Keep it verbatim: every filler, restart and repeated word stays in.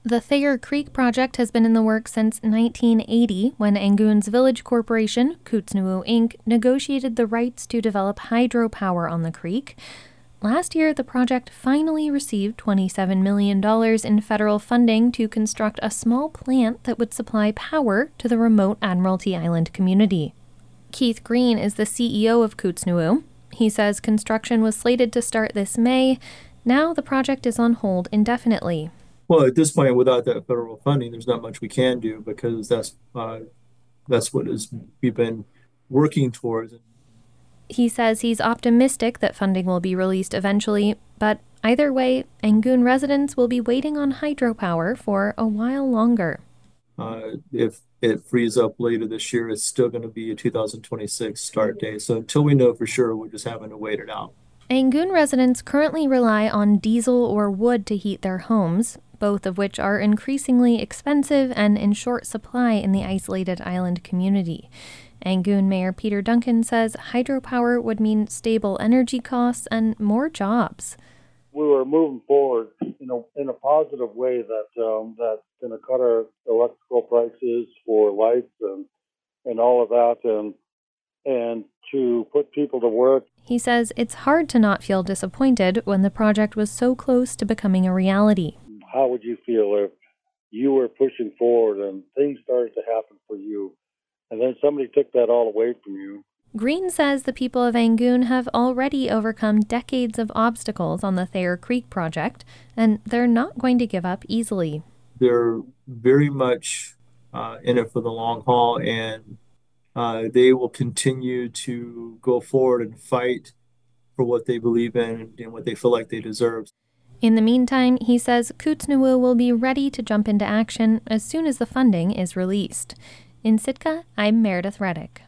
The Thayer Creek project has been in the works since nineteen eighty, when Angoon's Village Corporation, Kootznoe Incorporated, negotiated the rights to develop hydropower on the creek. Last year, the project finally received twenty-seven million dollars in federal funding to construct a small plant that would supply power to the remote Admiralty Island community. Keith Green is the C E O of Kootznoe. He says construction was slated to start this May. Now the project is on hold indefinitely. Well, at this point, without that federal funding, there's not much we can do because that's uh, that's what is we've been working towards. He says he's optimistic that funding will be released eventually, but either way, Angoon residents will be waiting on hydropower for a while longer. Uh, if it frees up later this year, it's still going to be a two thousand twenty-six start date. So until we know for sure, we're just having to wait it out. Angoon residents currently rely on diesel or wood to heat their homes, both of which are increasingly expensive and in short supply in the isolated island community. Angoon Mayor Peter Duncan says hydropower would mean stable energy costs and more jobs. We were moving forward, you know, in a positive way that um, that's going to cut our electrical prices for lights and and all of that, and and to put people to work. He says it's hard to not feel disappointed when the project was so close to becoming a reality. How would you feel if you were pushing forward and things started to happen for you, and then somebody took that all away from you? Green says the people of Angoon have already overcome decades of obstacles on the Thayer Creek project, and they're not going to give up easily. They're very much uh, in it for the long haul, and uh, they will continue to go forward and fight for what they believe in and what they feel like they deserve. In the meantime, he says Kootznoe will be ready to jump into action as soon as the funding is released. In Sitka, I'm Meredith Reddick.